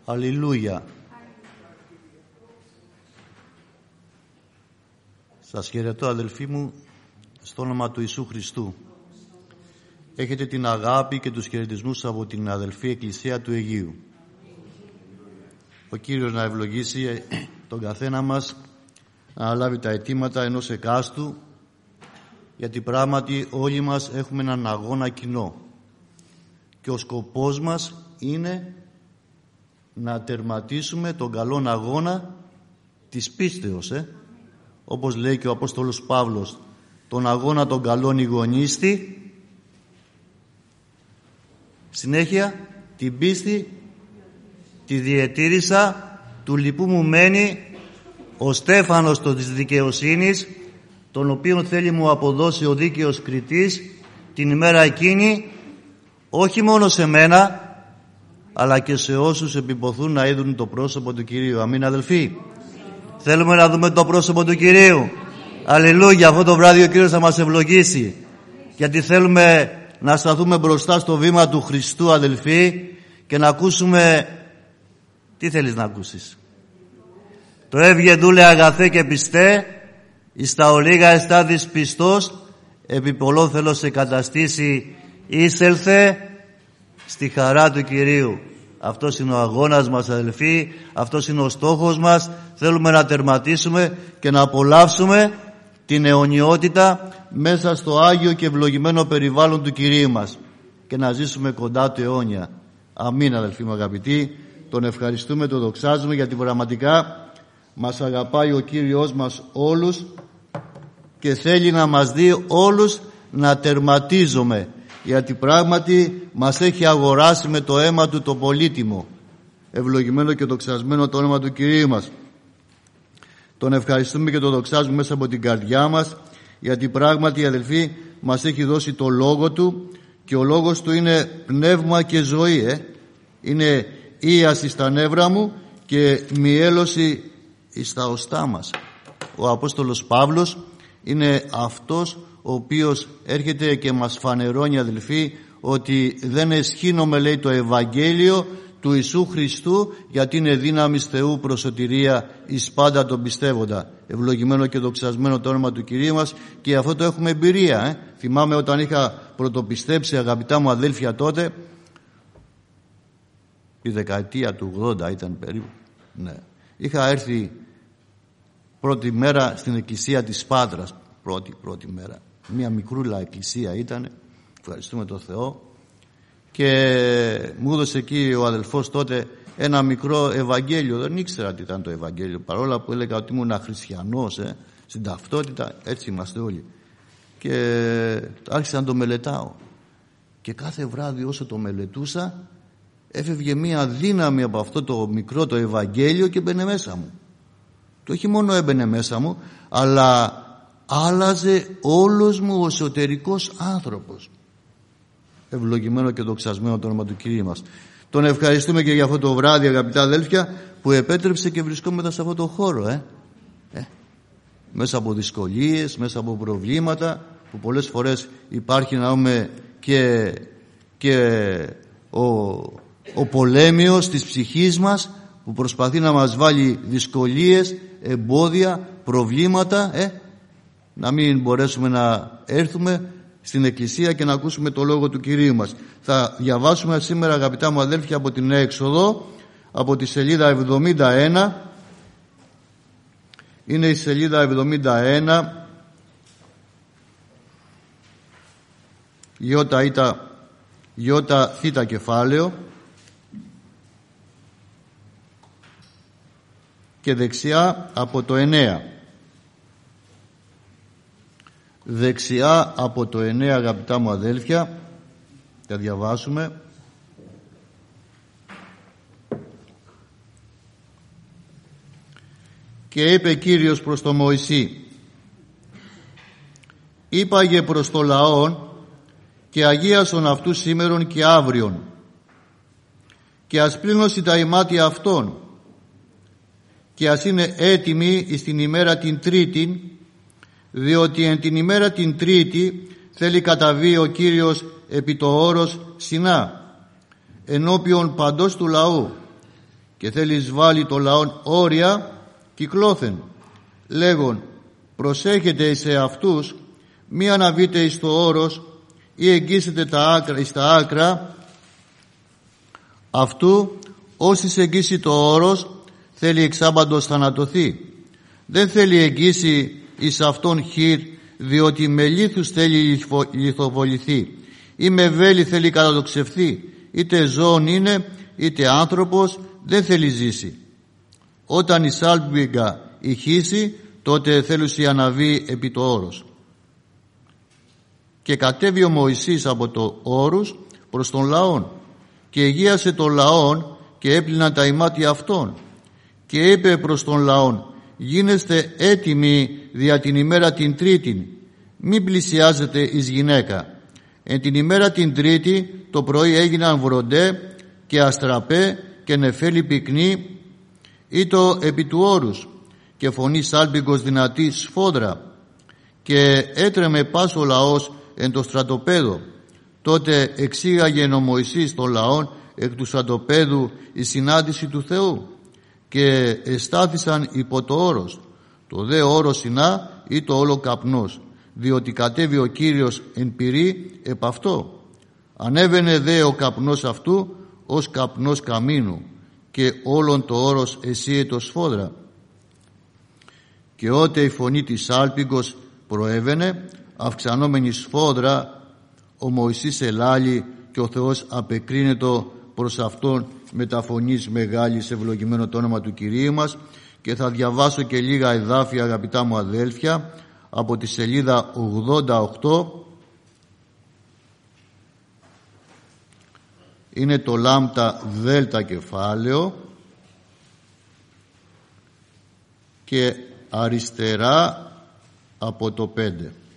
Αλληλούια. Σας χαιρετώ, αδελφοί μου, στο όνομα του Ιησού Χριστού. Έχετε την αγάπη και τους χαιρετισμούς από την αδελφή Εκκλησία του Αιγείου. Ο Κύριος να ευλογήσει τον καθένα μας να αναλάβει τα αιτήματα ενός εκάστου, γιατί πράγματι όλοι μας έχουμε έναν αγώνα κοινό και ο σκοπός μας είναι να τερματίσουμε τον καλόν αγώνα της πίστεως, όπως λέει και ο Απόστολος Παύλος, τον αγώνα των καλών ηγονίστη, συνέχεια την πίστη τη διετήρησα, του λοιπού μου μένει ο Στέφανος της δικαιοσύνης, τον οποίον θέλει μου αποδώσει ο δίκαιος κριτής την ημέρα εκείνη, όχι μόνο σε μένα αλλά και σε όσους επιποθούν να είδουν το πρόσωπο του Κυρίου. Αμήν, αδελφοί. Θέλουμε να δούμε το πρόσωπο του Κυρίου. Αλληλούια. Αυτό το βράδυ ο Κύριος θα μας ευλογήσει, γιατί θέλουμε να σταθούμε μπροστά στο βήμα του Χριστού, αδελφοί, και να ακούσουμε. Τι θέλεις να ακούσεις? Το έβγε δούλε αγαθέ και πιστέ, εις τα ολίγα εστάδης πιστός, επί πολλό θέλω σε καταστήσει, εισέλθε στη χαρά του Κυρίου. Αυτός είναι ο αγώνας μας, αδελφοί, αυτός είναι ο στόχος μας. Θέλουμε να τερματίσουμε και να απολαύσουμε την αιωνιότητα μέσα στο Άγιο και ευλογημένο περιβάλλον του Κυρίου μας και να ζήσουμε κοντά του αιώνια. Αμήν, αδελφοί μου αγαπητοί. Τον ευχαριστούμε, τον δοξάζουμε, γιατί πραγματικά μας αγαπάει ο Κύριος μας όλους και θέλει να μας δει όλους να τερματίζουμε, γιατί πράγματι μας έχει αγοράσει με το αίμα του το πολύτιμο. Ευλογημένο και δοξασμένο το όνομα του Κυρίου μας. Τον ευχαριστούμε και τον δοξάζουμε μέσα από την καρδιά μας, γιατί πράγματι, αδελφοί, μας έχει δώσει το Λόγο Του και ο Λόγος Του είναι πνεύμα και ζωή. Είναι ίαση στα νεύρα μου και μυέλωση στα οστά μας. Ο Απόστολος Παύλος είναι αυτός ο οποίος έρχεται και μας φανερώνει, αδελφοί, ότι δεν εσχύνομαι, λέει, το Ευαγγέλιο του Ιησού Χριστού, γιατί είναι δύναμις Θεού προς σωτηρία εις πάντα τον πιστεύοντα. Ευλογημένο και δοξασμένο το όνομα του Κυρίου μας, και αυτό το έχουμε εμπειρία. Θυμάμαι όταν είχα πρωτοπιστέψει, αγαπητά μου αδέλφια, τότε η δεκαετία του 80 ήταν περίπου, ναι. Είχα έρθει πρώτη μέρα στην εκκλησία της Πάτρας, πρώτη μέρα. Μια μικρούλα εκκλησία ήταν, ευχαριστούμε τον Θεό, και μου έδωσε εκεί ο αδελφός τότε ένα μικρό Ευαγγέλιο. Δεν ήξερα τι ήταν το Ευαγγέλιο, παρόλα που έλεγα ότι ήμουν χριστιανός, στην ταυτότητα, έτσι είμαστε όλοι. Και άρχισα να το μελετάω, και κάθε βράδυ όσο το μελετούσα έφευγε μία δύναμη από αυτό το μικρό το Ευαγγέλιο και έμπαινε μέσα μου. Και όχι μόνο έμπαινε μέσα μου, αλλά άλλαζε όλος μου ο εσωτερικός άνθρωπος. Ευλογημένο και δοξασμένο το όνομα του Κυρίου μας. Τον ευχαριστούμε και για αυτό το βράδυ, αγαπητά αδέλφια, που επέτρεψε και βρισκόμαστε σε αυτό το χώρο, μέσα από δυσκολίες, μέσα από προβλήματα που πολλές φορές υπάρχει, να δούμε, και ο πολέμιος της ψυχής μας, που προσπαθεί να μας βάλει δυσκολίες, εμπόδια, προβλήματα, να μην μπορέσουμε να έρθουμε στην Εκκλησία και να ακούσουμε το Λόγο του Κυρίου μας. Θα διαβάσουμε σήμερα, αγαπητά μου αδέλφια, από την Έξοδο, από τη σελίδα 71. Είναι η σελίδα 71, Ιώτα θήτα κεφάλαιο, και δεξιά από το 9. Δεξιά από το 9, αγαπητά μου αδέλφια, θα διαβάσουμε. Και είπε Κύριος προς τον Μωυσή: είπαγε προς το λαόν και αγίασον αυτούς σήμερον και αύριον, και ας πλύνωσι τα ημάτια αυτών, και ας είναι έτοιμοι εις την ημέρα την Τρίτη, διότι εν την ημέρα την Τρίτη θέλει καταβεί ο Κύριος επί το όρος Σινά, ενώπιον παντός του λαού, και θέλει βάλει το λαόν όρια κυκλώθεν, λέγον προσέχετε εις αυτούς, μη αναβείτε εις το όρος ή εγγύσετε εις τα άκρα αυτού. Όσοι εγγύσει το όρος θέλει εξάπαντος θανατωθεί. Δεν θέλει εγγύσει εις αυτόν χείρ, διότι με λίθους θέλει λιθοβοληθεί ή με βέλη θέλει κατατοξευθεί. Είτε ζώον είναι είτε άνθρωπος, δεν θέλει ζήσει. Όταν η σάλπιγγα ηχήσει, τότε θέλουσι αναβεί επί το όρος. Και κατέβη ο Μωυσής από το όρους προς τον λαόν και εγίασε τον λαόν και έπλυναν τα ημάτια αυτών και είπε προς τον λαόν, γίνεστε έτοιμοι δια την ημέρα την Τρίτην, μην πλησιάζετε εις γυναίκα. Εν την ημέρα την Τρίτη το πρωί έγιναν βροντέ και αστραπέ και νεφέλη πυκνή ή το επί του όρους και φωνή σάλπιγγος δυνατή σφόδρα και έτρεμε πας ο λαός εν το στρατοπέδο. Τότε εξήγαγε ο Μωυσής των λαών εκ του στρατοπέδου η συνάντηση του Θεού και εστάθησαν υπό το όρος. Το δε όρος συνά ή το όλο καπνός, διότι κατέβη ο Κύριος εν πυρή επ' αυτό. Ανέβαινε δε ο καπνός αυτού ως καπνός καμίνου και όλον το όρος εσύετο σφόδρα. Και ότε η φωνή της σάλπιγγος προέβαινε, αυξανόμενη σφόδρα, ο Μωυσής ελάλη και ο Θεός απεκρίνετο προς αυτόν με τα φωνής μεγάλης, ευλογημένο το όνομα του Κυρίου μας. Και θα διαβάσω και λίγα εδάφια, αγαπητά μου αδέλφια, από τη σελίδα 88. Είναι το λάμτα δέλτα κεφάλαιο και αριστερά από το 5.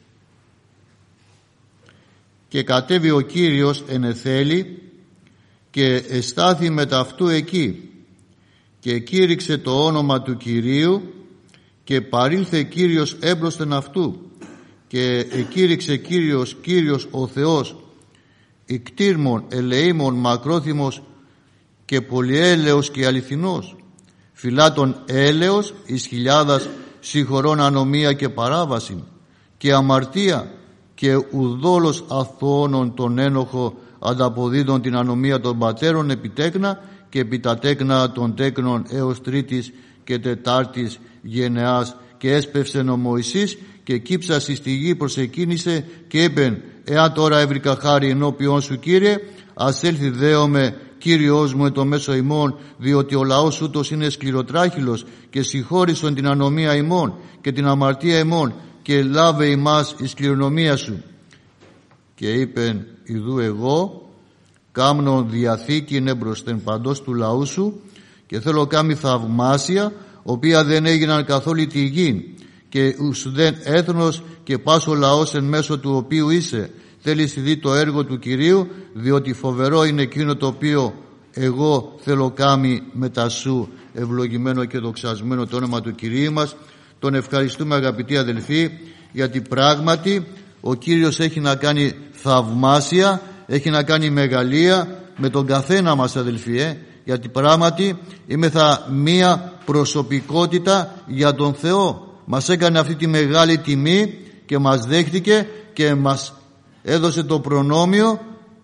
Και κατέβη ο Κύριος εν εθέλη και εστάθη μετά αυτού εκεί και κήρυξε το όνομα του Κυρίου και παρήλθε Κύριος έμπροσθεν αυτού και εκήρυξε Κύριος ο Θεός ικτήρμων ελεήμων μακρόθυμος και πολυέλεος και αληθινός, φυλάτων έλεος εις χιλιάδας συγχωρών ανομία και παράβαση και αμαρτία και ουδόλος αθώωνων τον ένοχο ανταποδίδων την ανομία των πατέρων επί τέκνα και επί τα τέκνα των τέκνων έως τρίτης και τετάρτης γενεάς. Και έσπευσεν ο Μωυσής και κύψας εις τη γη προσεκίνησε και είπεν, εάν τώρα έβρικα χάρη ενώπιον σου, Κύριε, ας έλθει δέομαι Κύριος μου εν το μέσο ημών, διότι ο λαός ούτως είναι σκληροτράχυλος και συγχώρησον την ανομία ημών και την αμαρτία ημών και λάβε ημάς εις κληρονομία σου. Και είπεν, ιδού εγώ κάμνον διαθήκην εμπροσθεν παντός του λαού σου και θέλω κάμει θαυμάσια, οποία δεν έγιναν καθόλου τη γη και ουσδεν έθνος και πάσο λαός εν μέσω του οποίου είσαι. Θέλεις δει το έργο του Κυρίου, διότι φοβερό είναι εκείνο το οποίο εγώ θέλω κάμει μετά σου. Ευλογημένο και δοξασμένο το όνομα του Κυρίου μας. Τον ευχαριστούμε, αγαπητοί αδελφοί, γιατί πράγματι ο Κύριος έχει να κάνει θαυμάσια, έχει να κάνει μεγαλεία με τον καθένα μας, αδελφοί, γιατί πράγματι είμεθα μία προσωπικότητα για τον Θεό. Μας έκανε αυτή τη μεγάλη τιμή και μας δέχτηκε και μας έδωσε το προνόμιο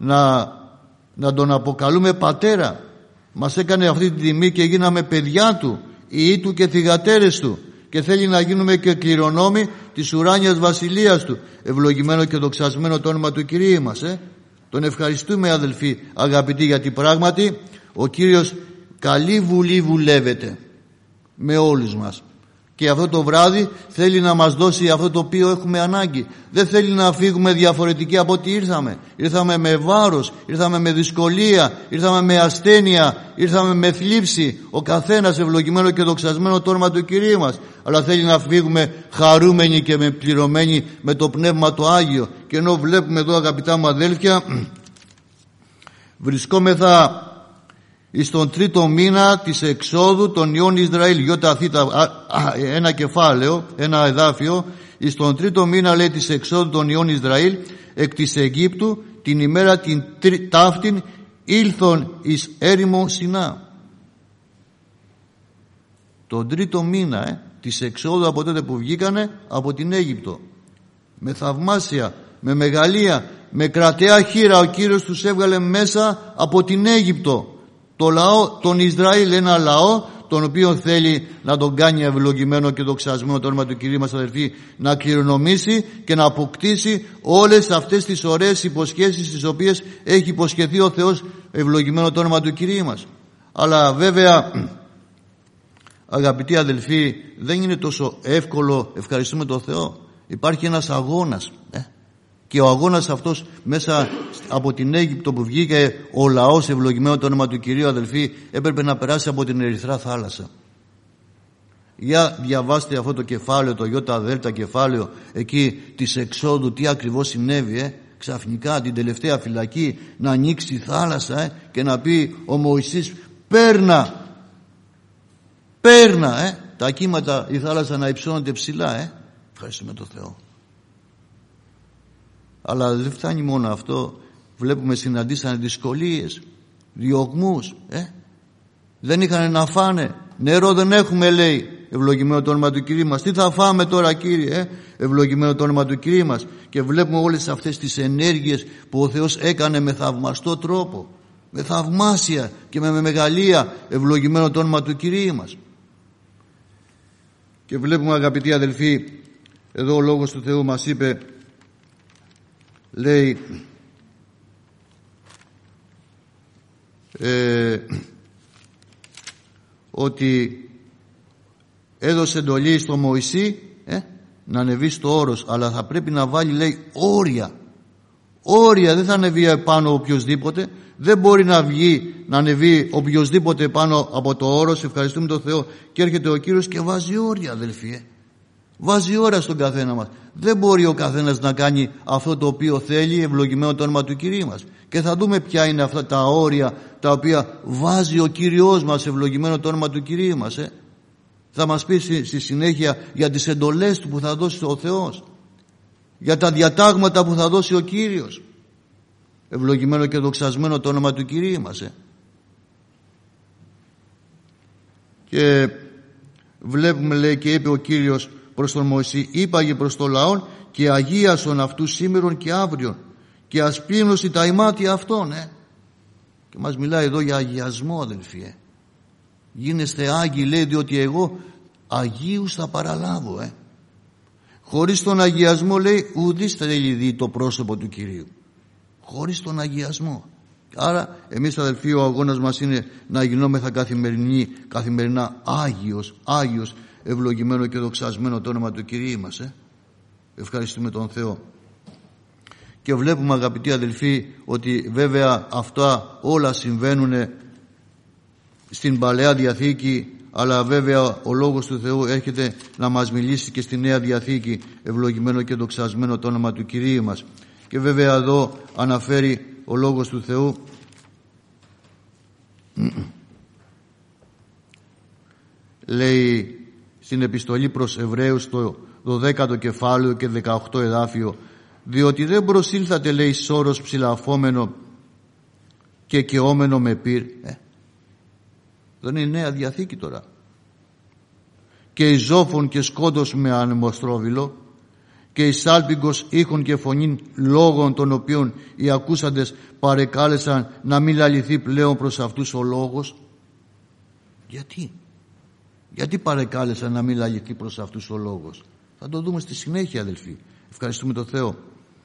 να τον αποκαλούμε πατέρα. Μας έκανε αυτή τη τιμή και γίναμε παιδιά του, ιοί του και θυγατέρες του, και θέλει να γίνουμε και κληρονόμοι της ουράνιας βασιλείας του. Ευλογημένο και δοξασμένο το όνομα του Κυρίου μας. Τον ευχαριστούμε, αδελφοί αγαπητοί, γιατί πράγματι ο Κύριος καλή βουλή βουλεύεται με όλους μας. Και αυτό το βράδυ θέλει να μας δώσει αυτό το οποίο έχουμε ανάγκη. Δεν θέλει να φύγουμε διαφορετικοί από ό,τι ήρθαμε. Ήρθαμε με βάρος, ήρθαμε με δυσκολία, ήρθαμε με ασθένεια, ήρθαμε με θλίψη. Ο καθένας, ευλογημένο και δοξασμένο το όνομα του Κυρίου μας. Αλλά θέλει να φύγουμε χαρούμενοι και με πληρωμένοι με το Πνεύμα το Άγιο. Και ενώ βλέπουμε εδώ, αγαπητά μου αδέλφια, βρισκόμεθα εις τον τρίτο μήνα της εξόδου των ιών Ισραήλ. Ένα κεφάλαιο, ένα εδάφιο. Εις τον τρίτο μήνα, λέει, της εξόδου των ιών Ισραήλ εκ της Αιγύπτου, την ημέρα την ταύτην ήλθον εις έρημο Σινά. τον 3ο μήνα της εξόδου, από τότε που βγήκανε από την Αίγυπτο. Με θαυμάσια, με μεγαλεία, με κρατεά χείρα ο Κύριος τους έβγαλε μέσα από την Αίγυπτο. Το λαό, τον Ισραήλ, ένα λαό τον οποίο θέλει να τον κάνει ευλογημένο και δοξασμένο το όνομα του Κυρίου μας, αδελφοί, να κληρονομήσει και να αποκτήσει όλες αυτές τις ωραίες υποσχέσεις τις οποίες έχει υποσχεθεί ο Θεός, ευλογημένο το όνομα του Κυρίου μας. Αλλά βέβαια, αγαπητοί αδελφοί, δεν είναι τόσο εύκολο, ευχαριστούμε τον Θεό. Υπάρχει ένας αγώνας και ο αγώνας αυτός μέσα από την Αίγυπτο που βγήκε ο λαός, ευλογημένο το όνομα του Κυρίου, αδελφοί, έπρεπε να περάσει από την Ερυθρά θάλασσα. Για διαβάστε αυτό το κεφάλαιο, το ΙΔ κεφάλαιο εκεί της εξόδου, τι ακριβώς συνέβη. Ξαφνικά την τελευταία φυλακή να ανοίξει η θάλασσα και να πει ο Μωυσής, παίρνα τα κύματα, η θάλασσα να υψώνεται ψηλά. Ευχαριστούμε τον Θεό. Αλλά δεν φτάνει μόνο αυτό. Βλέπουμε συναντήσανε δυσκολίες, διωγμούς, δεν είχαν να φάνε, νερό δεν έχουμε, λέει, ευλογημένο το όνομα του Κυρίου μας. Τι θα φάμε τώρα, Κύριε, ευλογημένο το όνομα του Κυρίου μας. Και βλέπουμε όλες αυτές τις ενέργειες που ο Θεός έκανε με θαυμαστό τρόπο, με θαυμάσια και με μεγαλεία, ευλογημένο το όνομα του Κυρίου μας. Και βλέπουμε, αγαπητοί αδελφοί, εδώ ο Λόγος του Θεού μας είπε, λέει, ότι έδωσε εντολή στο Μωυσή να ανεβεί στο όρος, αλλά θα πρέπει να βάλει, λέει, όρια, δεν θα ανεβεί πάνω οποιοσδήποτε, δεν μπορεί να ανεβεί οποιοσδήποτε πάνω από το όρος. Ευχαριστούμε τον Θεό. Και έρχεται ο Κύριος και βάζει όρια, αδελφοί, βάζει όρια στον καθένα μας. Δεν μπορεί ο καθένας να κάνει αυτό το οποίο θέλει, ευλογημένο το όνομα του Κυρίου μας. Και θα δούμε ποια είναι αυτά τα όρια τα οποία βάζει ο Κύριος μας, ευλογημένο το όνομα του Κυρίου μας. Θα μας πει στη συνέχεια για τις εντολές του που θα δώσει ο Θεός, για τα διατάγματα που θα δώσει ο Κύριος, ευλογημένο και δοξασμένο το όνομα του Κυρίου μας. Και βλέπουμε, λέει, και είπε ο Κύριος προς τον Μωυσή, είπαγε προς το λαό, και αγίασον αυτούς σήμερον και αύριον, και ασπίνωση τα ημάτια αυτών. Και μας μιλάει εδώ για αγιασμό, αδελφοί. Γίνεστε άγιοι, λέει, διότι εγώ αγίους θα παραλάβω. Χωρίς τον αγιασμό, λέει, ουδής θέλει δει το πρόσωπο του Κυρίου. Χωρίς τον αγιασμό. Άρα εμείς, αδελφοί, ο αγώνας μας είναι να γινόμεθα καθημερινά Άγιος, ευλογημένο και δοξασμένο το όνομα του Κυρίου μας. Ευχαριστούμε τον Θεό. Και βλέπουμε, αγαπητοί αδελφοί, ότι βέβαια αυτά όλα συμβαίνουν στην Παλαιά Διαθήκη, αλλά βέβαια ο Λόγος του Θεού έρχεται να μας μιλήσει και στη Νέα Διαθήκη, ευλογημένο και δοξασμένο το όνομα του Κυρίου μας. Και βέβαια εδώ αναφέρει ο Λόγος του Θεού λέει στην επιστολή προς Εβραίους το 12ο κεφάλαιο και 18 εδάφιο, διότι δεν προσήλθατε, λέει, σώρος ψηλαφόμενο και καιόμενο με πυρ. Δεν είναι Νέα Διαθήκη τώρα. Και εις ζώφων και σκόντος με ανεμοστρόβιλο, και εις σάλπιγγος ήχων και φωνήν λόγων, των οποίων οι ακούσαντες παρεκάλεσαν να μην λαληθεί πλέον προς αυτούς ο λόγος. Γιατί παρεκάλεσαν να μην λαληθεί προς αυτούς ο λόγος? Θα το δούμε στη συνέχεια, αδελφοί. Ευχαριστούμε τον Θεό.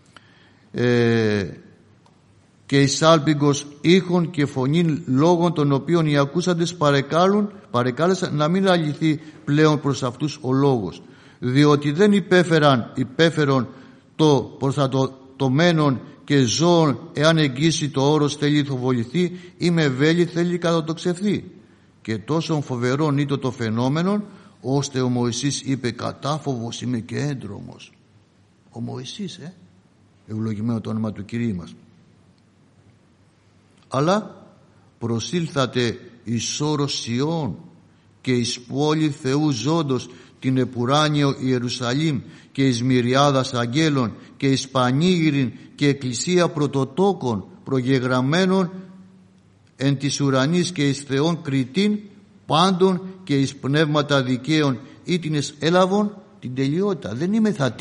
Και εις σάλπιγγος ήχων και φωνήν λόγων, των οποίων οι ακούσαντες παρεκάλεσαν να μην λαληθεί πλέον προς αυτούς ο λόγος, διότι δεν υπέφερον το προστατωμένον και ζώων, εάν εγγύσει το όρος θέλει θοβοληθεί, ή με βέλη θέλει κατατοξευθεί. Και τόσο φοβερόν ήτο το φαινόμενο, ώστε ο Μωυσής είπε, κατάφοβος είμαι και έντρομος. Ο Μωυσής, ευλογημένο το όνομα του Κυρίου μας. Αλλά προσήλθατε εις όρος Σιών και εις πόλη Θεού ζώντος, την επουράνιο Ιερουσαλήμ, και εις μυριάδας αγγέλων, και εις πανήγυριν και εκκλησία πρωτοτόκων προγεγραμμένων εν της ουρανής, και εις Θεών κριτήν πάντων και εις πνεύματα δικαίων ήτινες έλαβον την τελειότητα. Δεν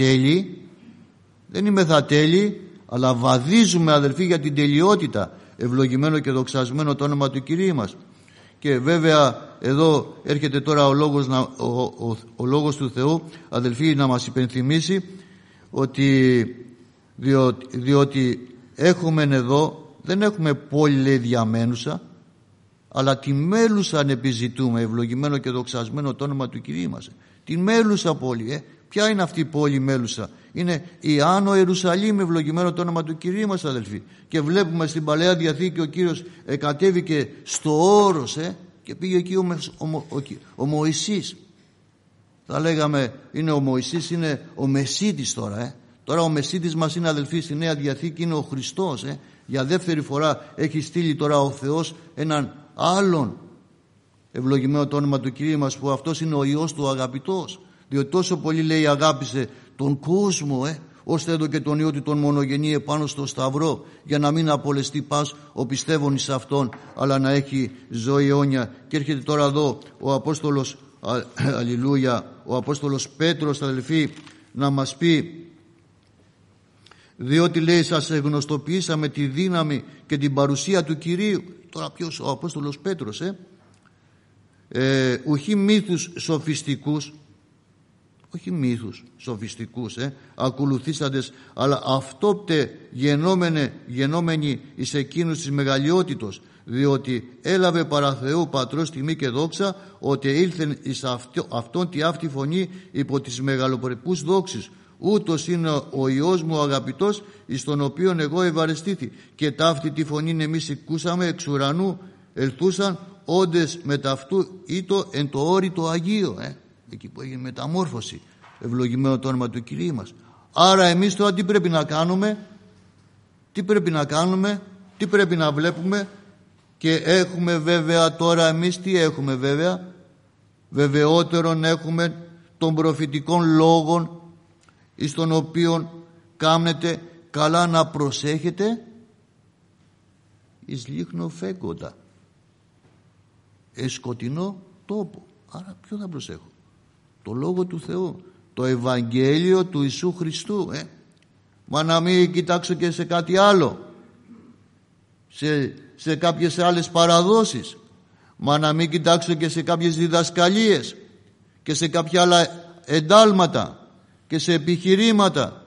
είμαι θα τέλειοι, αλλά βαδίζουμε, αδελφοί, για την τελειότητα. Ευλογημένο και δοξασμένο το όνομα του Κυρίου μας. Και βέβαια εδώ έρχεται τώρα ο λόγος του Θεού, αδελφοί, να μας υπενθυμίσει ότι διότι έχουμε εδώ, δεν έχουμε πόλη, λέει, διαμένουσα, αλλά τη μέλουσαν επιζητούμε. Ευλογημένο και δοξασμένο το όνομα του Κυρίου μας. Τη μέλουσα πόλη. Ποια είναι αυτή η πόλη μέλουσα? Είναι η Άνω Ιερουσαλήμ, ευλογημένο το όνομα του Κυρίου μας, αδελφοί. Και βλέπουμε στην Παλαιά Διαθήκη ο Κύριος κατέβηκε στο όρος και πήγε εκεί ο Μωυσής. Θα λέγαμε είναι ο Μωυσής, είναι ο Μεσίτης τώρα. Τώρα ο Μεσίτης μας είναι, αδελφοί, στη Νέα Διαθήκη είναι ο Χριστός. Για δεύτερη φορά έχει στείλει τώρα ο Θεός έναν άλλον, ευλογημένο το όνομα του Κυρίου μας, που αυτός είναι ο Υιός του αγαπητός. Διότι τόσο πολύ, λέει, αγάπησε τον κόσμο, ώστε έδωκε τον Υιό του τον μονογενή επάνω στο σταυρό, για να μην απολεστεί πας ο πιστεύων εις αυτόν, αλλά να έχει ζωή αιώνια. Και έρχεται τώρα εδώ ο Απόστολος, αλληλούια, ο Απόστολος Πέτρος, αδελφοί, να μας πει, διότι, λέει, σας γνωστοποιήσαμε τη δύναμη και την παρουσία του Κυρίου. Τώρα ποιος? Ο Απόστολος Πέτρος, ουχή μύθους σοφιστικούς, όχι μύθους σοφιστικούς, ακολουθήσαντες, αλλά αυτόπτε γενόμενοι εις εκείνους της μεγαλειότητος, διότι έλαβε παρά Θεού Πατρός τιμή και δόξα, ότι ήλθεν εις αυτόν τη αυτή φωνή υπό τις μεγαλοπρεπούς δόξεις. Ούτως είναι ο Υιός μου ο αγαπητός, εις τον οποίον εγώ ευαρεστήθη. Και ταύτη τη φωνήν εμείς ακούσαμε εξ ουρανού, ελθούσαν όντες μεταυτού ήτο εν το όρητο Αγίο, εκεί που έγινε μεταμόρφωση. Ευλογημένο το όνομα του Κυρίου μας. Άρα εμείς τώρα τι πρέπει να κάνουμε? Τι πρέπει να βλέπουμε? Και έχουμε βέβαια τώρα εμείς τι έχουμε βέβαια? Βεβαιότερον έχουμε των προφητικών λόγων, εις τον οποίον κάμνετε καλά να προσέχετε εις λίχνο φέκοντα σκοτεινό τόπο. Άρα ποιο θα προσέχω? Το Λόγο του Θεού, το Ευαγγέλιο του Ιησού Χριστού. Μα να μην κοιτάξω και σε κάτι άλλο, σε κάποιες άλλες παραδόσεις, μα να μην κοιτάξω και σε κάποιες διδασκαλίες και σε κάποια άλλα εντάλματα και σε επιχειρήματα.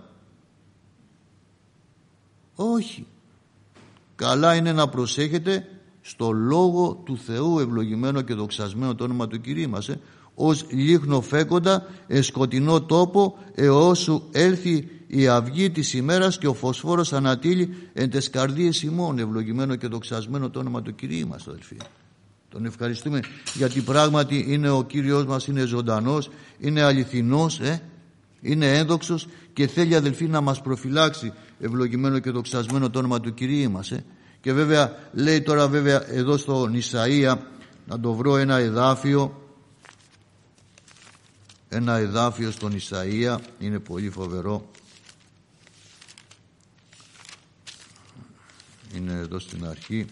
Όχι. Καλά είναι να προσέχετε στο Λόγο του Θεού, ευλογημένο και δοξασμένο το όνομα του Κυρίου μας, ως λίχνο φέκοντα σκοτεινό τόπο, εώσου έλθει η αυγή της ημέρας και ο φωσφόρος ανατείλει εν τες καρδίες ημών. Ευλογημένο και δοξασμένο το όνομα του Κυρίου μας, αδελφοί. Τον ευχαριστούμε γιατί πράγματι είναι ο Κύριος μας, είναι ζωντανός, είναι αληθινός, είναι ένδοξος και θέλει, αδελφοί, να μας προφυλάξει. Ευλογημένο και δοξασμένο το όνομα του Κυρίου μας. Και βέβαια λέει τώρα βέβαια εδώ στον Ισαΐα, να το βρω ένα εδάφιο στον Ισαΐα, είναι πολύ φοβερό, είναι εδώ στην αρχή,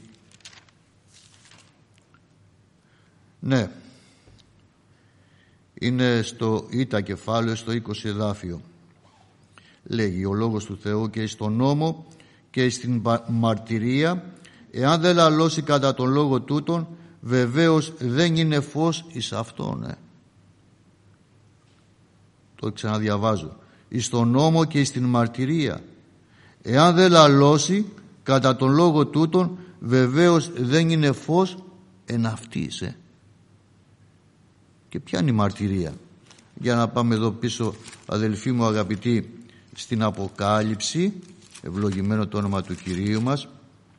ναι, είναι στο Ήτα κεφάλαιο, στο 20 εδάφιο. Λέγει ο Λόγος του Θεού, και στον νόμο και στην μαρτυρία, εάν δεν λαλώσει κατά τον λόγο τούτον, βεβαίως δεν είναι φως εις αυτόν. Το ξαναδιαβάζω. Εις τον νόμο και στην μαρτυρία, εάν δεν λαλώσει κατά τον λόγο τούτον, βεβαίως δεν είναι φως εν αυτής. Και ποια είναι η μαρτυρία? Για να πάμε εδώ πίσω, αδελφοί μου αγαπητοί, στην Αποκάλυψη, ευλογημένο το όνομα του Κυρίου μας.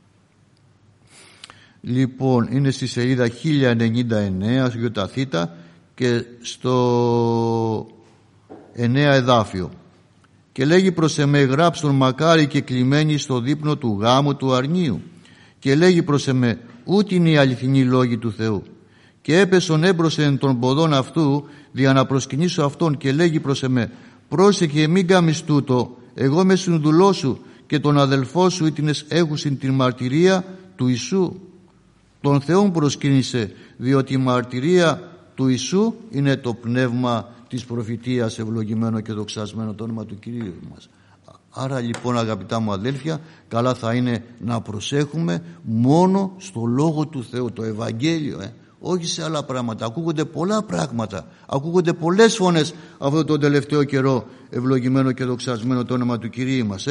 Λοιπόν, είναι στη σελίδα 1099 γιοταθήτα και στο 9 εδάφιο. Και λέγει προς εμέ, γράψον μακάρι και κλειμένοι στο δείπνο του γάμου του αρνίου. Και λέγει προς εμέ, ούτι είναι η αληθινή λόγη του Θεού. Και έπεσον έμπροσεν των ποδών αυτού, δια να προσκυνήσω αυτόν, και λέγει προς εμέ, πρόσεχε μην κάμεις τούτο, εγώ με συνδουλό σου και τον αδελφό σου ήτινες έχουσιν την μαρτυρία του Ιησού. τον Θεόν προσκύνησε, διότι η μαρτυρία του Ιησού είναι το πνεύμα της προφητείας, ευλογημένο και δοξασμένο το όνομα του Κυρίου μας. Άρα λοιπόν, αγαπητά μου αδέλφια, καλά θα είναι να προσέχουμε μόνο στο Λόγο του Θεού, το Ευαγγέλιο, όχι σε άλλα πράγματα. Ακούγονται πολλά πράγματα, ακούγονται πολλές φωνές αυτό τον τελευταίο καιρό, ευλογημένο και δοξασμένο το όνομα του Κυρίου μας.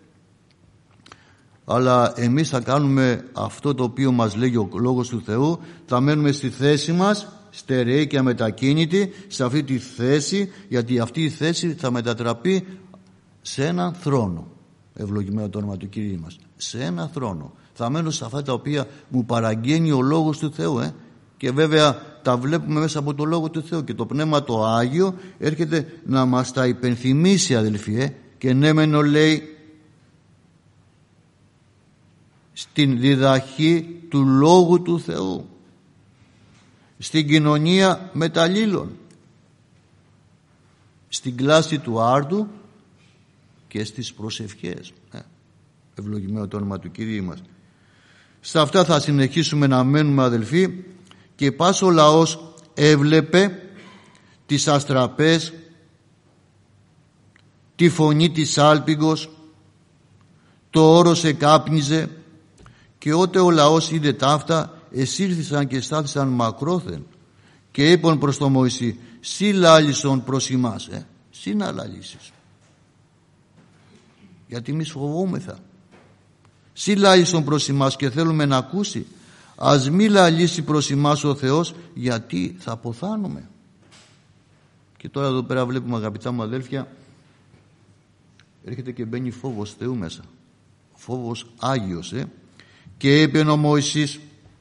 Αλλά εμείς θα κάνουμε αυτό το οποίο μας λέγει ο Λόγος του Θεού, θα μένουμε στη θέση μας, στερεοί και αμετακίνητοι, σε αυτή τη θέση, γιατί αυτή η θέση θα μετατραπεί σε έναν θρόνο, ευλογημένο το όνομα του Κυρίου μας, σε έναν θρόνο. Θα μένω σε αυτά τα οποία μου παραγγέλνει ο Λόγος του Θεού, και βέβαια τα βλέπουμε μέσα από το Λόγο του Θεού, και το Πνεύμα το Άγιο έρχεται να μας τα υπενθυμίσει, αδελφοί, και ναι μεν λέει στην διδαχή του Λόγου του Θεού, στην κοινωνία μεταλλήλων, στην κλάση του άρτου και στις προσευχές. Ευλογημένο το όνομα του Κυρίου μας. Σε αυτά θα συνεχίσουμε να μένουμε, αδελφοί, και πας ο λαός έβλεπε τις αστραπές, τη φωνή της άλπιγγος, το όρος εκάπνιζε, και ότε ο λαός είδε ταύτα, εσήλθησαν και στάθησαν μακρόθεν, και είπαν προς τον Μωυσή, σύ λάλησον προς ημάς, σύ να λαλήσεις, γιατί εμείς φοβόμεθα. Σύ λάλησον προς ημάς, και θέλουμε να ακούσει. Ας μη λαλήσει προς ημάς ο Θεός, γιατί θα αποθάνουμε. Και τώρα εδώ πέρα βλέπουμε, αγαπητά μου αδέλφια, έρχεται και μπαίνει φόβος Θεού μέσα, φόβος Άγιος. Και είπε ο Μωυσής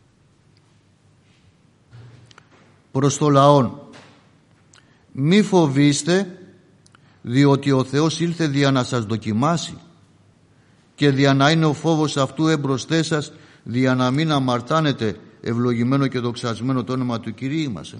προς το λαόν, μη φοβήστε, διότι ο Θεός ήλθε δια να σας δοκιμάσει, και δια να είναι ο φόβος αυτού εμπροσθέ σας, δια να μην αμαρτάνετε, ευλογημένο και δοξασμένο το όνομα του Κυρίου μας.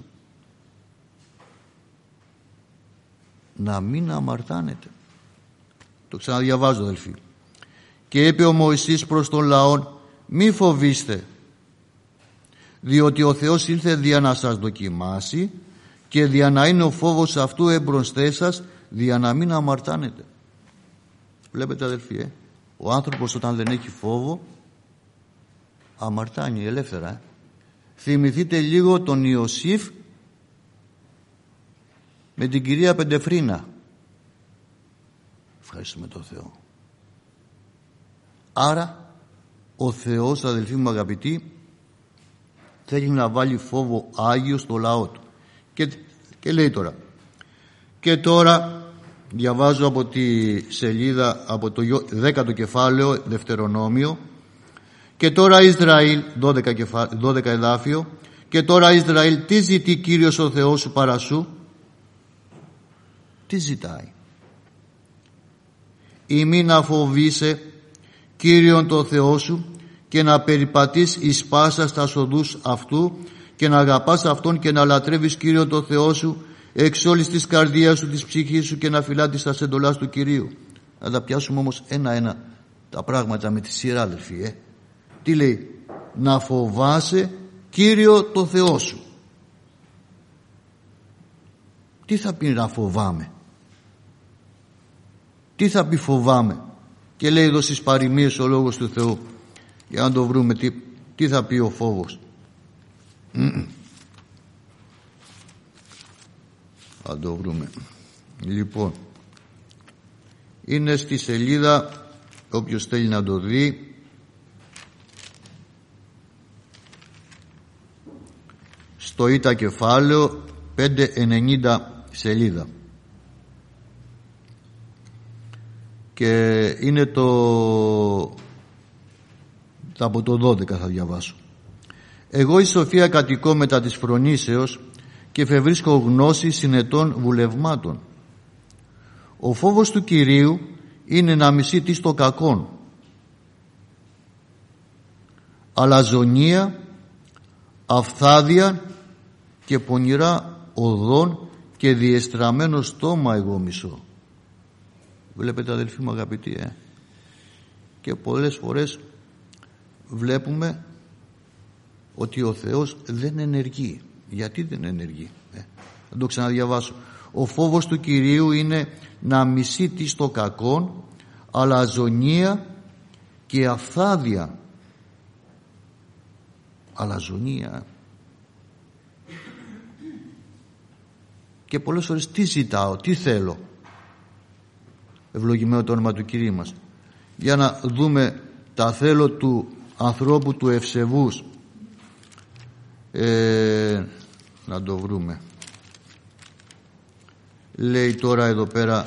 Να μην αμαρτάνετε. Το ξαναδιαβάζω, αδελφοί. Και είπε ο Μωυσής προς τον λαόν, μη φοβήστε, διότι ο Θεός ήλθε δια να σας δοκιμάσει, και δια να είναι ο φόβος αυτού εμπροσθέ σας, δια να μην αμαρτάνετε. Βλέπετε, αδελφοί, ο άνθρωπος όταν δεν έχει φόβο αμαρτάνει ελεύθερα. Θυμηθείτε λίγο τον Ιωσήφ με την κυρία Πεντεφρίνα. Ευχαριστούμε τον Θεό. Άρα ο Θεός, αδελφοί μου αγαπητοί, θέλει να βάλει φόβο Άγιο στο λαό του. Και λέει τώρα, και τώρα διαβάζω από τη σελίδα, από το 10ο κεφάλαιο, Δευτερονόμιο, και τώρα Ισραήλ, 12 εδάφιο, και τώρα Ισραήλ, τι ζητεί Κύριος ο Θεός σου παρά σου? Τι ζητάει? Ή μη να φοβείσαι Κύριον το Θεό σου, και να περιπατείς εις πάσα στα οδούς αυτού, και να αγαπάς Αυτόν, και να λατρεύεις Κύριον το Θεό σου εξ όλης της καρδίας σου, της ψυχής σου, και να φυλάτεις τα εντολάς του Κυρίου. Να τα πιάσουμε όμως ένα-ένα τα πράγματα με τη σειρά, αδελφοί. Τι λέει? Να φοβάσαι Κύριο το Θεό σου. Τι θα πει να φοβάμαι? Τι θα πει φοβάμαι? Και λέει εδώ στις παροιμίες ο Λόγος του Θεού, για να το βρούμε τι θα πει ο φόβος. Θα το βρούμε. Λοιπόν, είναι στη σελίδα, όποιος θέλει να το δει, στο Ήτα κεφάλαιο 590 σελίδα, και είναι από το 12 θα διαβάσω. Εγώ η Σοφία κατοικώ μετά της φρονήσεως, και εφευρίσκω γνώση συνετών βουλευμάτων. Ο φόβος του Κυρίου είναι να μισεί τι στο κακόν, αλαζονία, αφθάδεια και πονηρά οδόν και διεστραμμένο στόμα εγώ μισώ. Βλέπετε, αδελφοί μου αγαπητοί, και πολλές φορές βλέπουμε ότι ο Θεός δεν ενεργεί. Γιατί δεν ενεργεί? Θα το ξαναδιαβάσω. Ο φόβος του Κυρίου είναι να μισεί τι το κακόν, αλαζονία και αφθάδεια. Αλαζονία. Και πολλές φορές τι ζητάω, τι θέλω? Ευλογημένο το όνομα του Κυρίου μας. Για να δούμε τα θέλω του ανθρώπου του ευσεβούς. Να το βρούμε. Λέει τώρα εδώ πέρα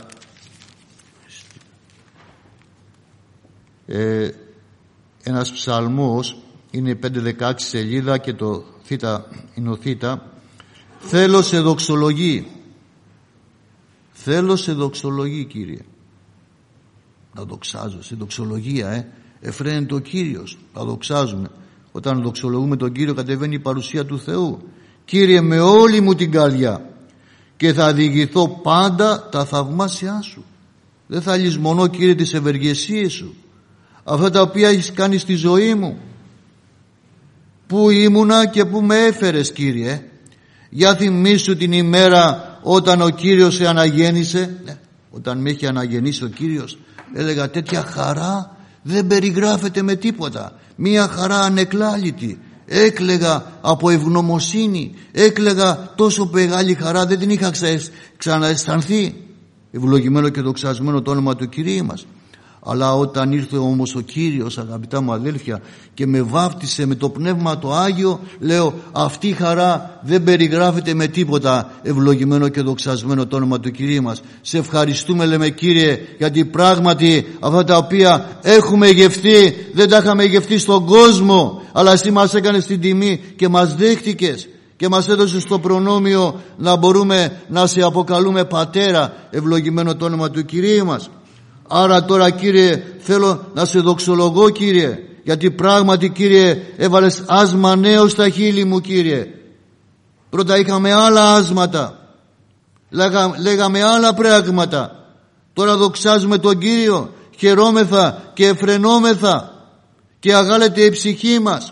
ένας ψαλμός, είναι 5-16 σελίδα και το θήτα είναι ο θήτα. Θέλω σε δοξολογεί. Θέλω σε δοξολογεί, Κύριε. Να δοξάζω, σε δοξολογία εφραίνεται ο Κύριος. Να δοξάζουμε. Όταν δοξολογούμε τον Κύριο κατεβαίνει η παρουσία του Θεού. Κύριε, με όλη μου την καρδιά, και θα διηγηθώ πάντα τα θαυμάσια σου. Δεν θα λησμονώ, Κύριε, τις ευεργεσίες σου, αυτά τα οποία έχεις κάνει στη ζωή μου. Πού ήμουνα και πού με έφερες, Κύριε? Για θυμήσου την ημέρα όταν ο Κύριος σε αναγέννησε. Όταν με έχει αναγεννήσει ο Κύριος, έλεγα τέτοια χαρά δεν περιγράφεται με τίποτα. Μία χαρά ανεκλάλητη. Έκλαιγα από ευγνωμοσύνη, έκλαιγα τόσο μεγάλη χαρά, δεν την είχα ξανααισθανθεί. Ευλογημένο και δοξασμένο το όνομα του Κυρίου μας. Αλλά όταν ήρθε όμως ο Κύριος, αγαπητά μου αδέλφια, και με βάφτισε με το Πνεύμα το Άγιο, λέω, αυτή η χαρά δεν περιγράφεται με τίποτα. Ευλογημένο και δοξασμένο το όνομα του Κυρίου μας. Σε ευχαριστούμε, λέμε, Κύριε, γιατί πράγματι αυτά τα οποία έχουμε γευτεί δεν τα είχαμε γευτεί στον κόσμο, αλλά εσύ μας έκανες την τιμή και μας δέχτηκες και μας έδωσες το προνόμιο να μπορούμε να σε αποκαλούμε Πατέρα. Ευλογημένο το όνομα του Κυρίου μας. Άρα τώρα, Κύριε, θέλω να σε δοξολογώ, Κύριε, γιατί πράγματι, Κύριε, έβαλες άσμα νέο στα χείλη μου, Κύριε. Πρώτα είχαμε άλλα άσματα, λέγαμε άλλα πράγματα. Τώρα δοξάζουμε τον Κύριο, χαιρόμεθα και εφρενόμεθα και αγάλεται η ψυχή μας.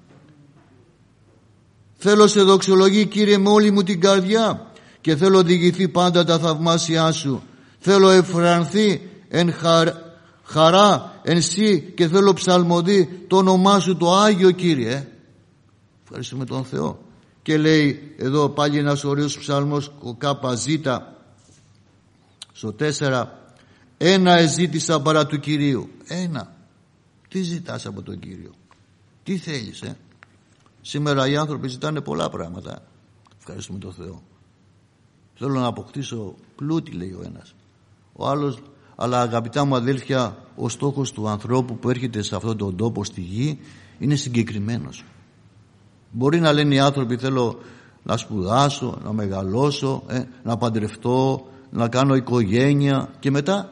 Θέλω σε δοξολογεί, Κύριε, με όλη μου την καρδιά, και θέλω διηγηθεί πάντα τα θαυμάσια σου. Θέλω εφρανθεί εν χαρά εν σύ, και θέλω ψαλμοδεί το όνομά σου το Άγιο, Κύριε. Ευχαριστούμε τον Θεό. Και λέει εδώ πάλι ένας ωραίος ψαλμός, ο ΚΖ στο 4, ένα εζήτησα παρά του Κυρίου. Ένα. Τι ζητάς από τον Κύριο? Τι θέλεις? Σήμερα οι άνθρωποι ζητάνε πολλά πράγματα. Ευχαριστούμε τον Θεό. Θέλω να αποκτήσω πλούτη, λέει ο ένας. Ο άλλος, αλλά αγαπητά μου αδέλφια, ο στόχος του ανθρώπου που έρχεται σε αυτόν τον τόπο, στη γη, είναι συγκεκριμένος. Μπορεί να λένε οι άνθρωποι, θέλω να σπουδάσω, να μεγαλώσω, να παντρευτώ, να κάνω οικογένεια, και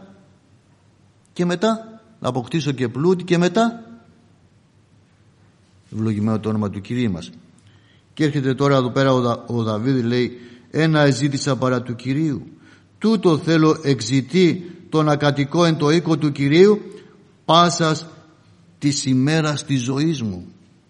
μετά να αποκτήσω και πλούτη, και μετά ευλογημένο το όνομα του Κυρίου μας. Και έρχεται τώρα εδώ πέρα ο Δαβίδ, λέει, ένα εζήτησα παρά του Κυρίου, τούτο θέλω εξητεί το να κατοικώ εν το οίκο του Κυρίου πάσας της ημέρας της ζωής μου.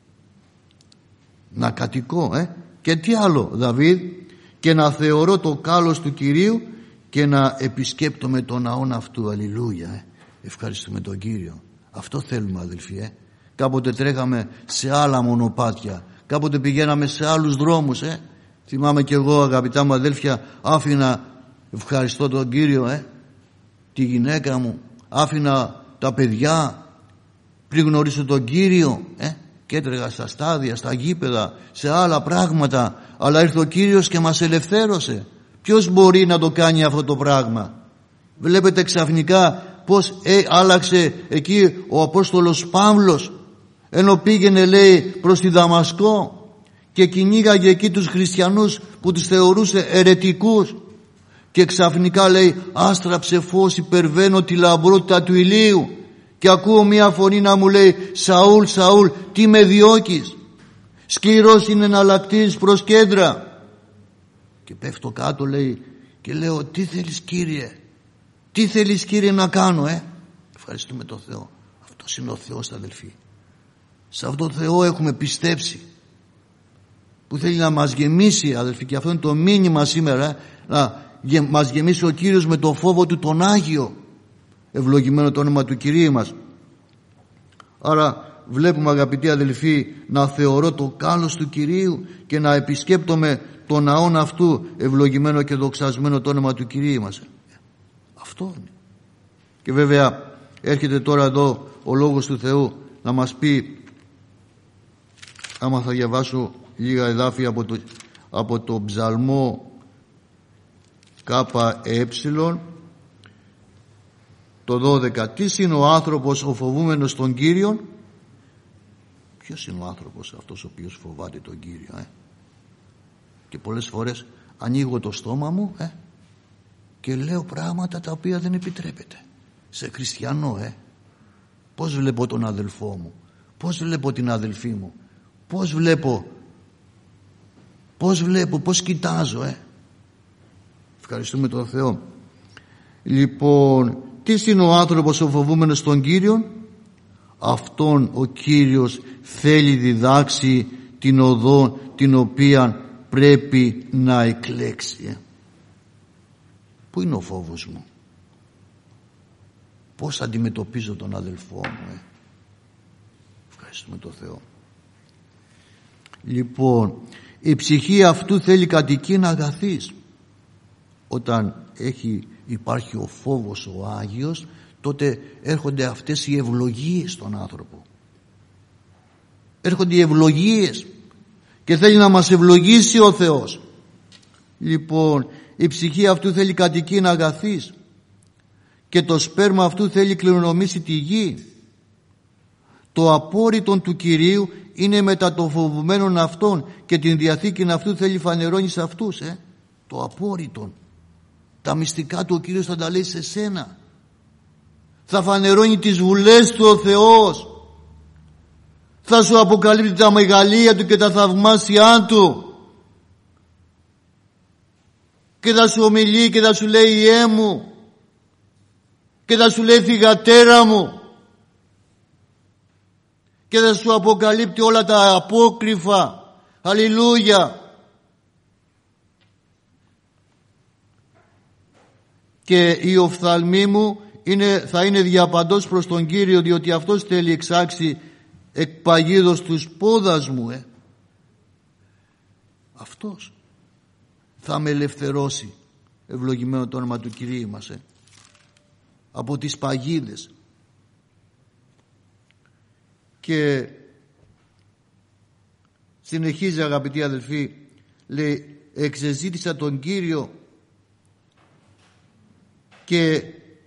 Να κατοικώ, και τι άλλο, Δαβίδ? Και να θεωρώ το κάλος του Κυρίου και να επισκέπτομαι τον ναόν αυτού. Αλληλούια. Ευχαριστούμε τον Κύριο. Αυτό θέλουμε, αδελφοί. Κάποτε τρέχαμε σε άλλα μονοπάτια, κάποτε πηγαίναμε σε άλλους δρόμους. Θυμάμαι και εγώ, αγαπητά μου αδέλφια, άφηνα, ευχαριστώ τον Κύριο, τη γυναίκα μου, άφηνα τα παιδιά πριν γνωρίσω τον Κύριο, και έτρεγα στα στάδια, στα γήπεδα, σε άλλα πράγματα, αλλά ήρθε ο Κύριος και μας ελευθέρωσε. Ποιος μπορεί να το κάνει αυτό το πράγμα? Βλέπετε ξαφνικά πως άλλαξε εκεί ο Απόστολος Παύλος, ενώ πήγαινε, λέει, προς τη Δαμασκό και κυνήγαγε εκεί τους χριστιανούς που τους θεωρούσε αιρετικούς, και ξαφνικά, λέει, άστραψε φως, υπερβαίνω τη λαμπρότητα του ηλίου και ακούω μια φωνή να μου λέει, Σαούλ, Σαούλ, τι με διώκεις? Σκληρός είναι εναλλακτής προς κέντρα. Και πέφτω κάτω, λέει, και λέω, τι θέλεις, Κύριε? Τι θέλεις, Κύριε, να κάνω? Ευχαριστούμε τον Θεό. Αυτός είναι ο Θεός, αδελφοί. Σε αυτόν τον Θεό έχουμε πιστέψει. που θέλει να μας γεμίσει, αδελφοί, και αυτό είναι το μήνυμα σήμερα, να μας γεμίσει ο Κύριος με το φόβο του τον Άγιο. Ευλογημένο το όνομα του Κυρίου μας. Άρα βλέπουμε, αγαπητοί αδελφοί, να θεωρώ το κάλος του Κυρίου και να επισκέπτομαι τον ναόν αυτού, ευλογημένο και δοξασμένο το όνομα του Κυρίου μας. Αυτό είναι. Και βέβαια έρχεται τώρα εδώ ο Λόγος του Θεού να μας πει, άμα θα διαβάσω λίγα εδάφια από το Ψαλμό ΚΕ, το 12. Τι είναι ο άνθρωπος ο φοβούμενος τον Κύριον? Ποιος είναι ο άνθρωπος αυτός ο οποίος φοβάται τον Κύριο? Και πολλές φορές ανοίγω το στόμα μου και λέω πράγματα τα οποία δεν επιτρέπεται σε χριστιανό. Πώς βλέπω τον αδελφό μου, πώς βλέπω την αδελφή μου, πώς κοιτάζω. Ευχαριστούμε τον Θεό. Λοιπόν, τι είναι ο άνθρωπος ο φοβούμενος τον Κύριον? Αυτόν ο Κύριος θέλει διδάξει την οδό την οποία πρέπει να εκλέξει. Πού είναι ο φόβος μου? Πώς αντιμετωπίζω τον αδελφό μου? Ευχαριστούμε τον Θεό. Λοιπόν, η ψυχή αυτού θέλει κατοικήν αγαθής. Όταν υπάρχει ο φόβος ο Άγιος, τότε έρχονται αυτές οι ευλογίες στον άνθρωπο. Έρχονται οι ευλογίες και θέλει να μας ευλογήσει ο Θεός. Λοιπόν, η ψυχή αυτού θέλει κατοικήν αγαθής και το σπέρμα αυτού θέλει κληρονομήσει τη γη. Το απόρριτον του Κυρίου είναι μετά των φοβουμένων αυτών και την διαθήκην αυτού θέλει φανερώνει σε αυτούς. Το απόρριτον. Τα μυστικά του ο Κύριος θα τα λέει σε σένα. Θα φανερώνει τις βουλές του ο Θεός. Θα σου αποκαλύπτει τα μεγαλεία του και τα θαυμάσια του. Και θα σου ομιλεί και θα σου λέει «Ιε μου» και θα σου λέει «Θυγατέρα μου» και θα σου αποκαλύπτει όλα τα απόκρυφα. Αλληλούια. Και η οφθαλμή μου θα είναι διαπαντός προς τον Κύριο, διότι αυτός θέλει εξάξει εκ παγίδος τους πόδας μου. Αυτός θα με ελευθερώσει, ευλογημένο το όνομα του Κυρίου μας, από τις παγίδες. Και συνεχίζει, αγαπητοί αδελφοί, λέει, εξεζήτησα τον Κύριο και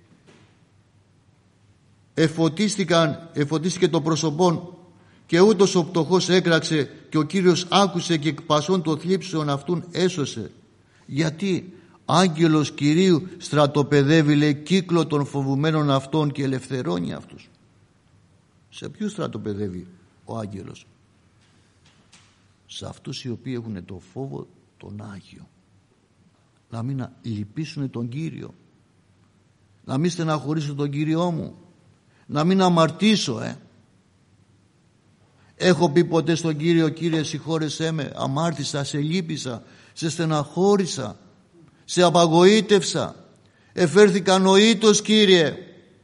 εφωτίστηκε το πρόσωπον και ούτως ο πτωχός έκραξε και ο Κύριος άκουσε και εκ πασών των θλίψεων αυτούν έσωσε. Γιατί άγγελος Κυρίου στρατοπεδεύει, λέει, κύκλο των φοβουμένων αυτών και ελευθερώνει αυτούς. Σε ποιους στρατοπεδεύει ο άγγελος? Σε αυτούς οι οποίοι έχουν το φόβο τον Άγιο. Να μην λυπήσουν τον Κύριο, να μην στεναχωρήσω τον Κύριό μου, να μην αμαρτήσω. Έχω πει ποτέ στον Κύριο, Κύριε συγχώρεσέ με, αμάρτησα, σε λύπησα, σε στεναχώρησα, σε απαγοήτευσα, εφέρθηκα νοήτος, Κύριε?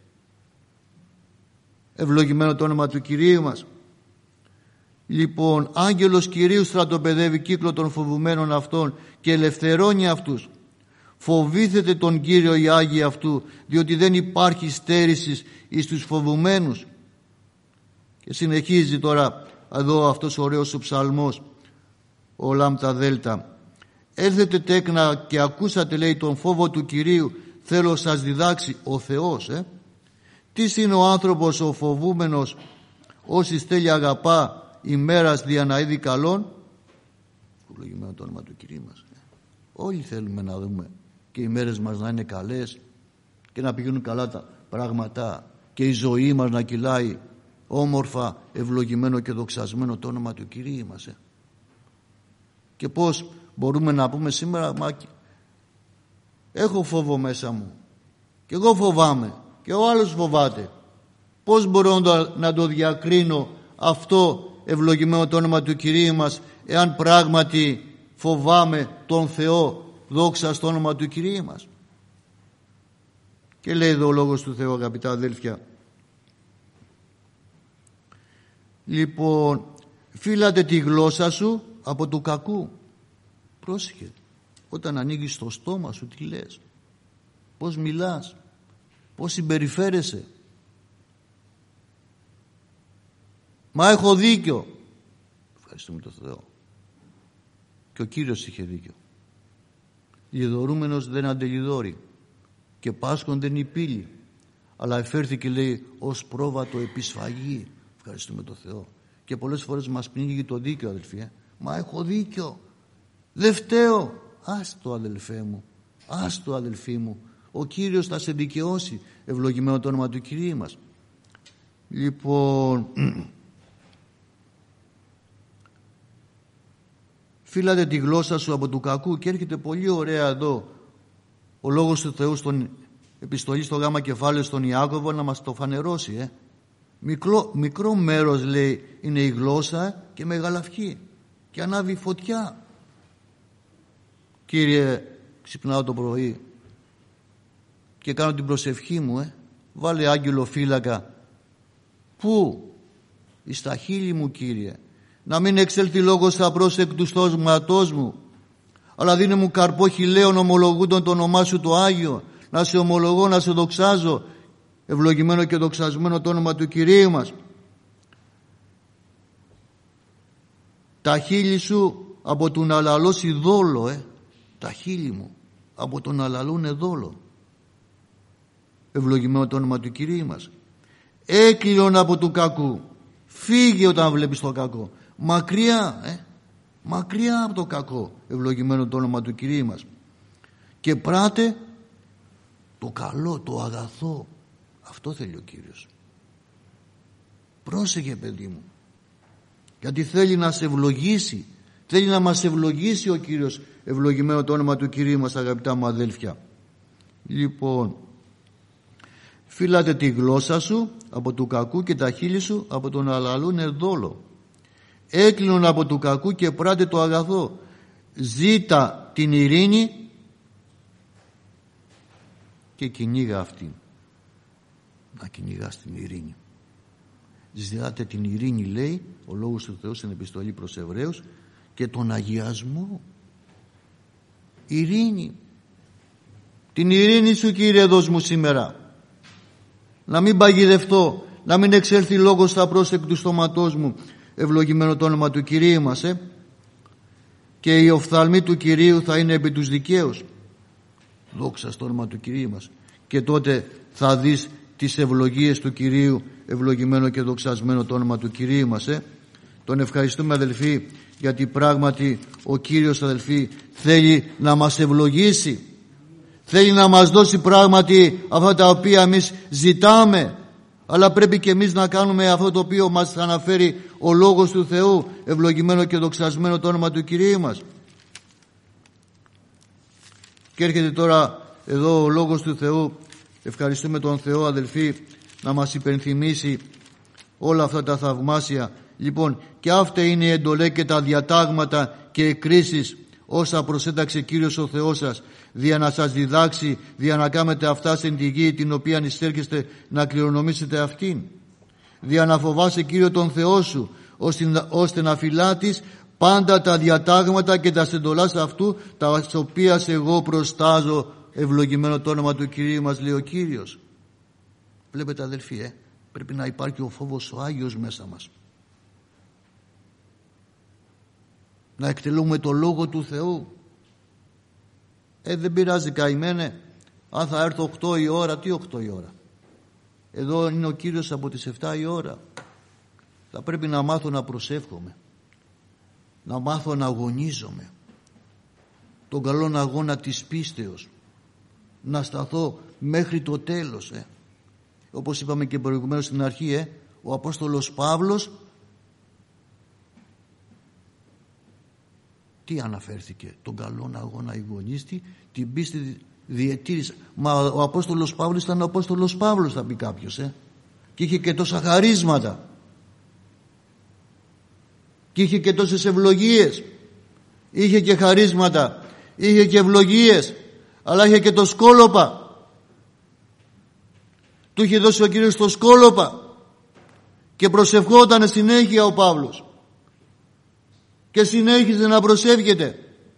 Ευλογημένο το όνομα του Κυρίου μας. Λοιπόν, άγγελος Κυρίου στρατοπεδεύει κύκλο των φοβουμένων αυτών και ελευθερώνει αυτούς. Φοβήθετε τον Κύριο οι Άγιοι αυτού, διότι δεν υπάρχει στέρησης εις τους φοβουμένους. Και συνεχίζει τώρα εδώ αυτός ο ωραίος ο ψαλμός, ο Λάμτα Δέλτα. Έλθετε τέκνα και ακούσατε, λέει, τον φόβο του Κυρίου, θέλω σας διδάξει ο Θεός. Τι είναι ο άνθρωπος ο φοβούμενος, όσοι στέλνει αγαπά ημέρας δια να είδει καλόν? Ευλογημένο το όνομα του Κυρίου μας. Όλοι θέλουμε να δούμε και οι μέρες μας να είναι καλές και να πηγαίνουν καλά τα πράγματα και η ζωή μας να κυλάει όμορφα, ευλογημένο και δοξασμένο το όνομα του Κυρίου μας. Και πώς μπορούμε να πούμε σήμερα, μα έχω φόβο μέσα μου και εγώ φοβάμαι και ο άλλος φοβάται. Πώς μπορώ να το διακρίνω αυτό ευλογημένο το όνομα του Κυρίου μας, εάν πράγματι φοβάμαι τον Θεό, δόξα στο όνομα του Κυρίου μας. Και λέει εδώ ο Λόγος του Θεού, αγαπητά αδέλφια, λοιπόν, φύλατε τη γλώσσα σου από του κακού. Πρόσεχε, όταν ανοίγεις το στόμα σου, τι λες, πώς μιλάς, πώς συμπεριφέρεσαι. Μα έχω δίκιο. Ευχαριστούμε τον Θεό. Και ο Κύριος είχε δίκιο. Λιδωρούμενος δεν αντελιδώρει και πάσχον δεν υπήλει, αλλά εφέρθηκε, λέει, ως πρόβατο επισφαγή. Ευχαριστούμε τον Θεό. Και πολλές φορές μας πνίγει το δίκιο, αδελφοί. Μα έχω δίκιο, δεν φταίω. Άστο, αδελφέ μου, άστο, αδελφή μου, ο Κύριος θα σε δικαιώσει, ευλογημένο το όνομα του Κυρίου μας. Λοιπόν, φύλατε τη γλώσσα σου από του κακού. Και έρχεται πολύ ωραία εδώ ο Λόγος του Θεού στον επιστολή στο Γ κεφάλαιο στον Ιάκωβο να μας το φανερώσει. Μικρό μέρος, λέει, είναι η γλώσσα και μεγαλαυχεί και ανάβει φωτιά. Κύριε, ξυπνάω το πρωί και κάνω την προσευχή μου, βάλε άγγελο φύλακα. Πού? Εις τα χείλη μου, Κύριε, να μην εξέλθει λόγος απρόσεκτου στόματός μου, αλλά δίνε μου καρπό χιλέων ομολογούντων το όνομά σου το Άγιο, να σε ομολογώ, να σε δοξάζω, ευλογημένο και δοξασμένο το όνομα του Κυρίου μας. Τα χείλη σου από τον αλαλώσει δόλο, τα χείλη μου από τον αλαλούνε δόλο, ευλογημένο το όνομα του Κυρίου μας. Έκλειον από του κακού. Φύγε όταν βλέπεις το κακό. Μακριά, μακριά από το κακό, ευλογημένο το όνομα του Κυρίου μας. Και πράτε το καλό, το αγαθό. Αυτό θέλει ο Κύριος. Πρόσεχε, παιδί μου, γιατί θέλει να σε ευλογήσει, θέλει να μας ευλογήσει ο Κύριος, ευλογημένο το όνομα του Κυρίου μας, αγαπητά μου αδέλφια. Λοιπόν, φύλατε τη γλώσσα σου από του κακού και τα χείλη σου από τον αλαλούνε δόλο. Έκλεινον από του κακού και πράτε το αγαθό. Ζήτα την ειρήνη και κυνήγα αυτήν. Να κυνηγάς την ειρήνη. Ζητάτε την ειρήνη, λέει ο Λόγος του Θεού στην επιστολή προς Εβραίους, και τον αγιασμό. Ειρήνη. Την ειρήνη σου, Κύριε, δώσ' μου σήμερα. Να μην παγιδευτώ, να μην εξέλθει λόγος στα πρόσεκτου στόματός μου, ευλογημένο το όνομα του Κυρίου μας. Και η οφθαλμή του Κυρίου θα είναι επί τους δικαίους. Δόξα στο όνομα του Κυρίου μας. Και τότε θα δεις τις ευλογίες του Κυρίου, ευλογημένο και δοξασμένο το όνομα του Κυρίου μας. Τον ευχαριστούμε, αδελφοί, γιατί πράγματι ο Κύριος, αδελφοί, θέλει να μας ευλογήσει. Θέλει να μας δώσει πράγματι αυτά τα οποία εμείς ζητάμε, αλλά πρέπει και εμείς να κάνουμε αυτό το οποίο μας αναφέρει ο Λόγος του Θεού, ευλογημένο και δοξασμένο το όνομα του Κυρίου μας. Και έρχεται τώρα εδώ ο Λόγος του Θεού. Ευχαριστούμε τον Θεό, αδελφοί, να μας υπενθυμίσει όλα αυτά τα θαυμάσια. Λοιπόν, και αυτά είναι οι εντολές και τα διατάγματα και οι κρίσεις όσα προσέταξε Κύριος ο Θεός σας, δια να σας διδάξει, δια να κάνετε αυτά στην τη γη την οποία ειστέρχεστε να κληρονομήσετε αυτήν, δια να φοβάσαι Κύριο τον Θεό σου, ώστε να φυλάτεις πάντα τα διατάγματα και τα εντολάς αυτού, τα οποία εγώ προστάζω, ευλογημένο το όνομα του Κυρίου μας, λέει ο Κύριος. Βλέπετε, αδελφοί, πρέπει να υπάρχει ο φόβος ο Άγιος μέσα μας, να εκτελούμε το Λόγο του Θεού. Δεν πειράζει, καημένε, αν θα έρθω 8 η ώρα, τι 8 η ώρα, εδώ είναι ο Κύριος από τις 7 η ώρα. Θα πρέπει να μάθω να προσεύχομαι, να μάθω να αγωνίζομαι τον καλόν αγώνα της πίστεως, να σταθώ μέχρι το τέλος. Όπως είπαμε και προηγουμένως στην αρχή, ο Απόστολος Παύλος τι αναφέρθηκε? Τον καλόν αγώνα αγωνίστη, την πίστη διετήρησε. Μα ο Απόστολος Παύλος ήταν ο Απόστολος Παύλος, θα πει κάποιος, και είχε και τόσα χαρίσματα. και είχε και τόσες ευλογίες, είχε και χαρίσματα, είχε και ευλογίες, αλλά είχε και το σκόλοπα. Του είχε δώσει ο Κύριος το σκόλοπα και προσευχόταν συνέχεια ο Παύλος και συνέχιζε να προσεύχεται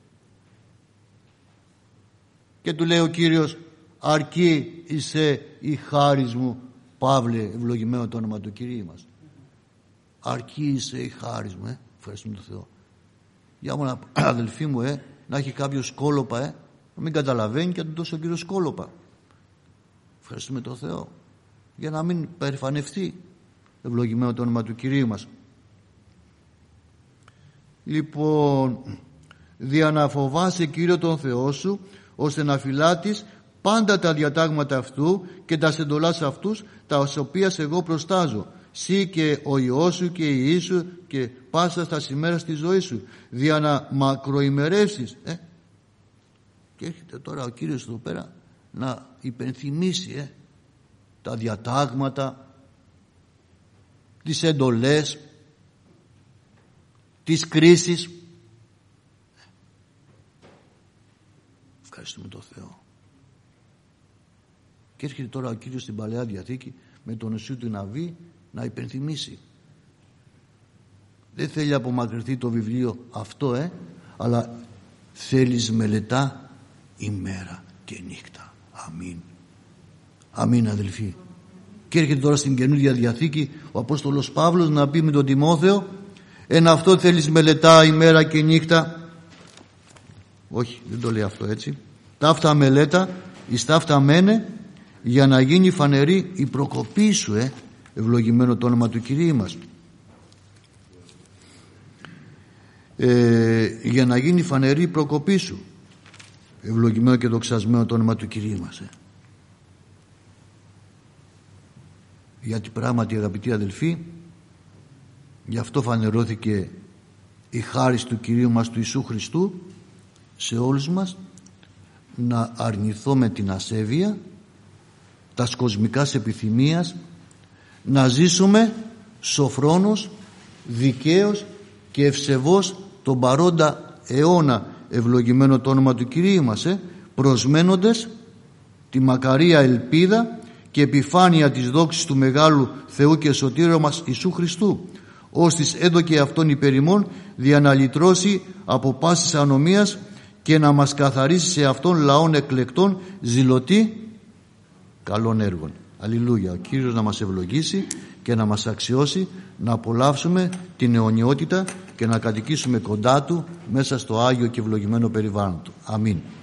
και του λέει ο Κύριος, αρκεί είσαι η χάρις μου, Παύλε, ευλογημένο το όνομα του Κυρίου μας. Αρκεί είσαι η χάρις μου, ευχαριστούμε τον Θεό. Για μου αδελφοί μου, να έχει κάποιο σκόλοπα, να μην καταλαβαίνει και να του δώσει ο Κύριος σκόλοπα. Ευχαριστούμε τον Θεό. Για να μην περηφανευτεί, ευλογημένο το όνομα του Κυρίου μας. Λοιπόν, δια να φοβάσαι Κύριο τον Θεό σου, ώστε να φυλάτεις πάντα τα διατάγματα αυτού και τα εντολάς αυτούς, τα οποία εγώ προστάζω, σύ και ο Υιός σου και η Υιή σου και πάσα στα ημέρας της ζωής σου, δια να μακροημερεύσεις. Και έρχεται τώρα ο Κύριος εδώ πέρα να υπενθυμίσει τα διατάγματα, τις εντολές, τις κρίσεις. Ευχαριστούμε τον Θεό. Και έρχεται τώρα ο Κύριος στην Παλαιά Διαθήκη με τον Οσίου του Ναβί να υπενθυμίσει. Δεν θέλει να απομακρυνθεί το βιβλίο αυτό, αλλά θέλεις μελετά ημέρα και νύχτα. Αμήν. Αμήν, αδελφοί. Και έρχεται τώρα στην Καινούργια Διαθήκη ο Απόστολος Παύλος να πει με τον Τιμόθεο, αυτό θέλεις μελετά ημέρα και νύχτα. Όχι, δεν το λέει αυτό έτσι. Ταύτα μελέτα εις ταύτα μένε, για να γίνει φανερή η προκοπή σου, ευλογημένο το όνομα του Κυρίου μας. Για να γίνει φανερή η προκοπή σου, ευλογημένο και δοξασμένο το όνομα του Κυρίου μας. Γιατί πράγματι, αγαπητοί αδελφοί, γι' αυτό φανερώθηκε η χάρις του Κυρίου μας του Ιησού Χριστού σε όλους μας, να αρνηθούμε την ασέβεια, τα κοσμικάς επιθυμίας, να ζήσουμε σοφρόνος, δικαίος και ευσεβώς τον παρόντα αιώνα, ευλογημένο το όνομα του Κυρίου μας, προσμένοντες τη μακαρία ελπίδα και επιφάνεια της δόξης του μεγάλου Θεού και Σωτήρου μας Ιησού Χριστού, ώστις έδωκε αυτόν υπερ ημών δια να λυτρώσει από πάσης ανομίας και να μας καθαρίσει σε αυτόν λαόν εκλεκτών ζηλωτή καλών έργων. Αλληλούια. Ο Κύριος να μας ευλογήσει και να μας αξιώσει να απολαύσουμε την αιωνιότητα και να κατοικήσουμε κοντά Του μέσα στο Άγιο και ευλογημένο περιβάλλον Του. Αμήν.